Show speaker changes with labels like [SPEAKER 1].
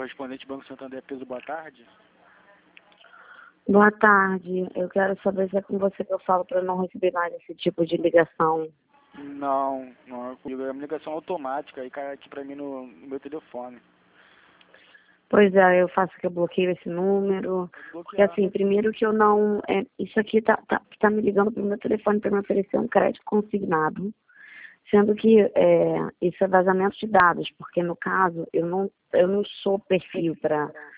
[SPEAKER 1] Correspondente Banco Santander Peso, boa tarde.
[SPEAKER 2] Boa tarde. Eu quero saber se é com você que eu falo para não receber mais esse tipo de ligação.
[SPEAKER 1] Não é comigo, é uma ligação automática, aí cai aqui pra mim no meu telefone.
[SPEAKER 2] Pois é, eu faço que eu bloqueio esse número. Porque assim, primeiro que eu não. Isso aqui tá me ligando pro meu telefone para me oferecer um crédito consignado. Sendo que isso é vazamento de dados, porque no caso eu não sou perfil para